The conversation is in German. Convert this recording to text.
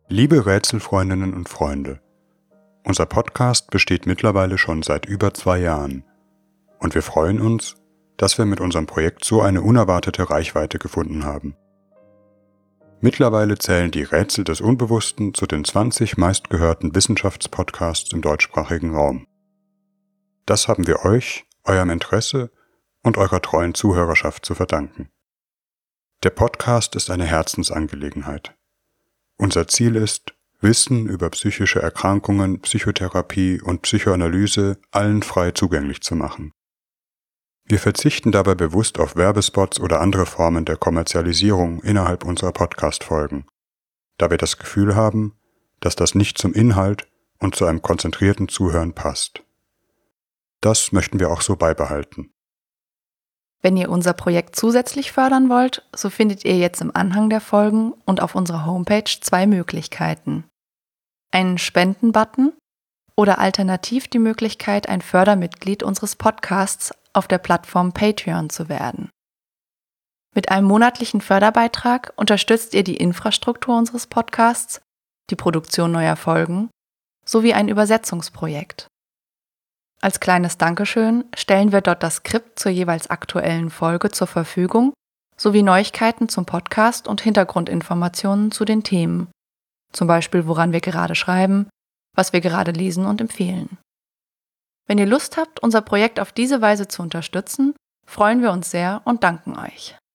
Liebe Rätselfreundinnen und Freunde, unser Podcast besteht mittlerweile schon seit über 2 Jahren und wir freuen uns, dass wir mit unserem Projekt so eine unerwartete Reichweite gefunden haben. Mittlerweile zählen die Rätsel des Unbewussten zu den 20 meistgehörten Wissenschaftspodcasts im deutschsprachigen Raum. Das haben wir euch, eurem Interesse und eurer treuen Zuhörerschaft zu verdanken. Der Podcast ist eine Herzensangelegenheit. Unser Ziel ist, Wissen über psychische Erkrankungen, Psychotherapie und Psychoanalyse allen frei zugänglich zu machen. Wir verzichten dabei bewusst auf Werbespots oder andere Formen der Kommerzialisierung innerhalb unserer Podcast-Folgen, da wir das Gefühl haben, dass das nicht zum Inhalt und zu einem konzentrierten Zuhören passt. Das möchten wir auch so beibehalten. Wenn ihr unser Projekt zusätzlich fördern wollt, so findet ihr jetzt im Anhang der Folgen und auf unserer Homepage 2 Möglichkeiten. Einen Spenden-Button oder alternativ die Möglichkeit, ein Fördermitglied unseres Podcasts auf der Plattform Patreon zu werden. Mit einem monatlichen Förderbeitrag unterstützt ihr die Infrastruktur unseres Podcasts, die Produktion neuer Folgen sowie ein Übersetzungsprojekt. Als kleines Dankeschön stellen wir dort das Skript zur jeweils aktuellen Folge zur Verfügung, sowie Neuigkeiten zum Podcast und Hintergrundinformationen zu den Themen, zum Beispiel woran wir gerade schreiben, was wir gerade lesen und empfehlen. Wenn ihr Lust habt, unser Projekt auf diese Weise zu unterstützen, freuen wir uns sehr und danken euch.